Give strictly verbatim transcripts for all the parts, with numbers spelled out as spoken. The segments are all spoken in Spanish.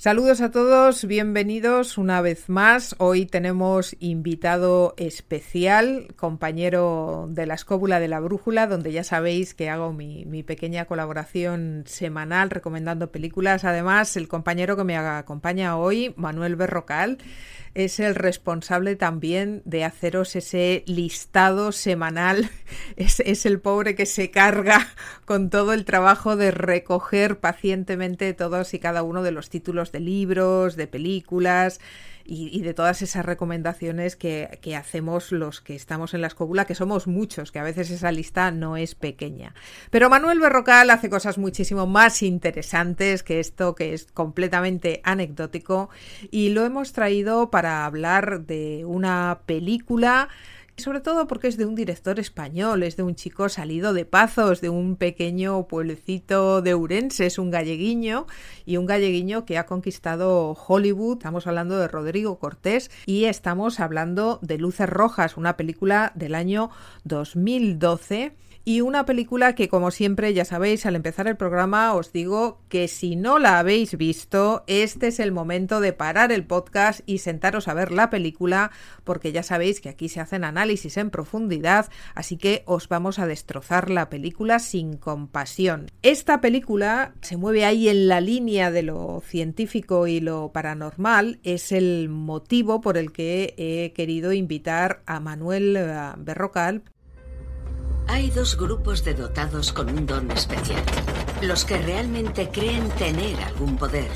Saludos a todos, bienvenidos una vez más. Hoy tenemos invitado especial, compañero de la Escóbula de la Brújula, donde ya sabéis que hago mi, mi pequeña colaboración semanal recomendando películas. Además, el compañero que me acompaña hoy, Manuel Berrocal, es el responsable también de haceros ese listado semanal. Es, es el pobre que se carga con todo el trabajo de recoger pacientemente todos y cada uno de los títulos de libros, de películas y, y de todas esas recomendaciones que, que hacemos los que estamos en la Escóbula, que somos muchos, que a veces esa lista no es pequeña. Pero Manuel Berrocal hace cosas muchísimo más interesantes que esto, que es completamente anecdótico, y lo hemos traído para hablar de una película, sobre todo porque es de un director español, es de un chico salido de Pazos, de un pequeño pueblecito de Ourense, es un galleguiño, y un galleguiño que ha conquistado Hollywood. Estamos hablando de Rodrigo Cortés y estamos hablando de Luces Rojas, una película del año dos mil doce. Y una película que, como siempre, ya sabéis, al empezar el programa os digo que si no la habéis visto, este es el momento de parar el podcast y sentaros a ver la película, porque ya sabéis que aquí se hacen análisis en profundidad, así que os vamos a destrozar la película sin compasión. Esta película se mueve ahí en la línea de lo científico y lo paranormal, es el motivo por el que he querido invitar a Manuel Berrocal. Hay dos grupos de dotados con un don especial. Los que realmente creen tener algún poder.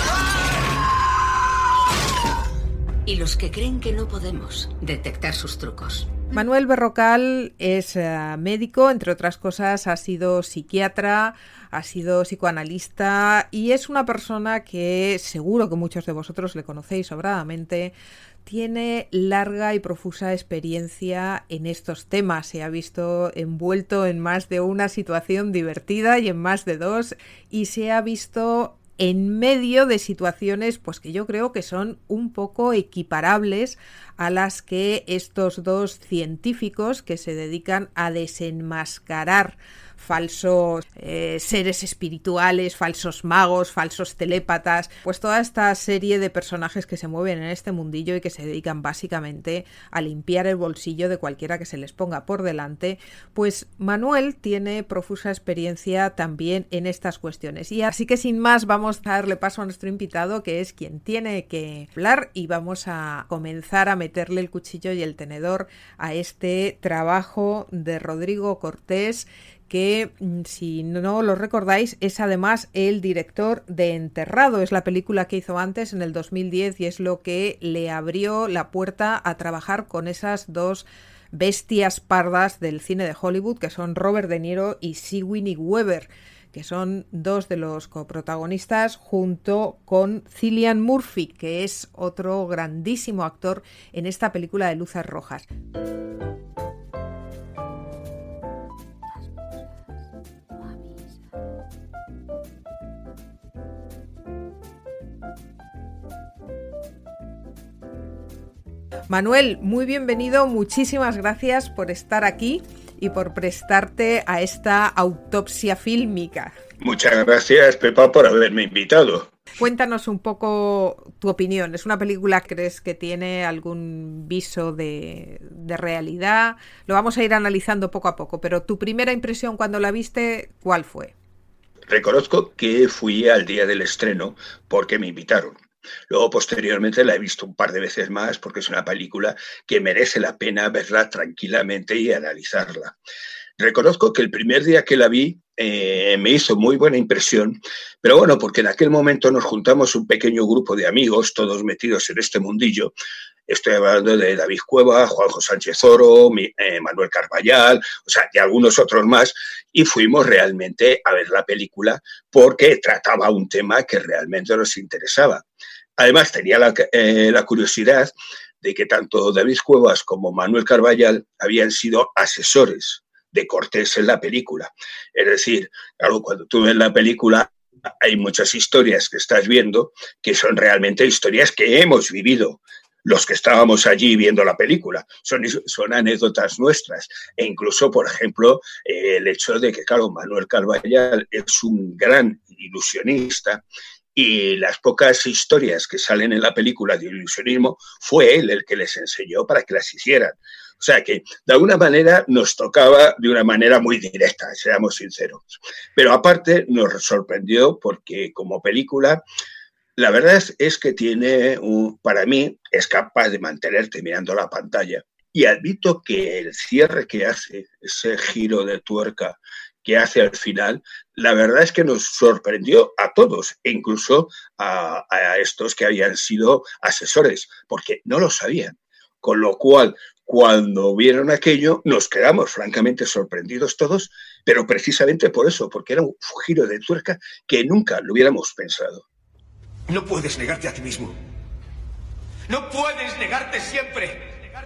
Y los que creen que no podemos detectar sus trucos. Manuel Berrocal es uh, médico, entre otras cosas ha sido psiquiatra, ha sido psicoanalista y es una persona que seguro que muchos de vosotros le conocéis sobradamente. Tiene larga y profusa experiencia en estos temas, se ha visto envuelto en más de una situación divertida y en más de dos, y se ha visto en medio de situaciones pues que yo creo que son un poco equiparables a las que estos dos científicos que se dedican a desenmascarar falsos eh, seres espirituales, falsos magos, falsos telépatas, pues toda esta serie de personajes que se mueven en este mundillo y que se dedican básicamente a limpiar el bolsillo de cualquiera que se les ponga por delante. Pues Manuel tiene profusa experiencia también en estas cuestiones. Y así que sin más vamos a darle paso a nuestro invitado, que es quien tiene que hablar, y vamos a comenzar a meterle el cuchillo y el tenedor a este trabajo de Rodrigo Cortés, que, si no lo recordáis, es además el director de Enterrado. Es la película que hizo antes, en el dos mil diez, y es lo que le abrió la puerta a trabajar con esas dos bestias pardas del cine de Hollywood, que son Robert De Niro y Sigourney Weaver, que son dos de los coprotagonistas, junto con Cillian Murphy, que es otro grandísimo actor en esta película de Luces Rojas. Manuel, muy bienvenido, muchísimas gracias por estar aquí y por prestarte a esta autopsia fílmica. Muchas gracias, Pepa, por haberme invitado. Cuéntanos un poco tu opinión. ¿Es una película que crees que tiene algún viso de, de realidad? Lo vamos a ir analizando poco a poco, pero tu primera impresión cuando la viste, ¿cuál fue? Reconozco que fui al día del estreno porque me invitaron. Luego, posteriormente, la he visto un par de veces más porque es una película que merece la pena verla tranquilamente y analizarla. Reconozco que el primer día que la vi eh, me hizo muy buena impresión, pero bueno, porque en aquel momento nos juntamos un pequeño grupo de amigos, todos metidos en este mundillo. Estoy hablando de David Cueva, Juanjo Sánchez Oro, eh, Manuel Carballal, o sea, y algunos otros más, y fuimos realmente a ver la película porque trataba un tema que realmente nos interesaba. Además, tenía la, eh, la curiosidad de que tanto David Cuevas como Manuel Carballal habían sido asesores de Cortés en la película. Es decir, claro, cuando tú ves la película hay muchas historias que estás viendo que son realmente historias que hemos vivido los que estábamos allí viendo la película. Son, son anécdotas nuestras. E incluso, por ejemplo, eh, el hecho de que, claro, Manuel Carballal es un gran ilusionista Y las pocas historias que salen en la película de ilusionismo, fue él el que les enseñó para que las hicieran. O sea que, de alguna manera, nos tocaba de una manera muy directa, seamos sinceros. Pero aparte, nos sorprendió porque, como película, la verdad es, es que tiene, un, para mí, es capaz de mantenerte mirando la pantalla. Y admito que el cierre que hace, ese giro de tuerca que hace al final, la verdad es que nos sorprendió a todos, e incluso a, a estos que habían sido asesores, porque no lo sabían. Con lo cual, cuando vieron aquello, nos quedamos francamente sorprendidos todos, pero precisamente por eso, porque era un giro de tuerca que nunca lo hubiéramos pensado. No puedes negarte a ti mismo. No puedes negarte siempre.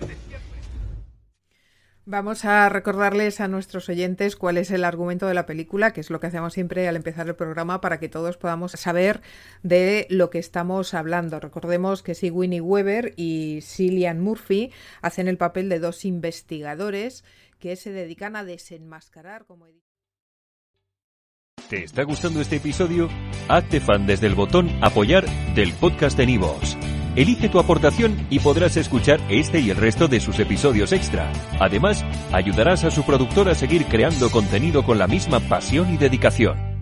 Vamos a recordarles a nuestros oyentes cuál es el argumento de la película, que es lo que hacemos siempre al empezar el programa para que todos podamos saber de lo que estamos hablando. Recordemos que Sigourney Weaver y Cillian Murphy hacen el papel de dos investigadores que se dedican a desenmascarar como... ¿Te está gustando este episodio? Hazte fan desde el botón Apoyar del podcast de Nivos. Elige tu aportación y podrás escuchar este y el resto de sus episodios extra. Además, ayudarás a su productor a seguir creando contenido con la misma pasión y dedicación.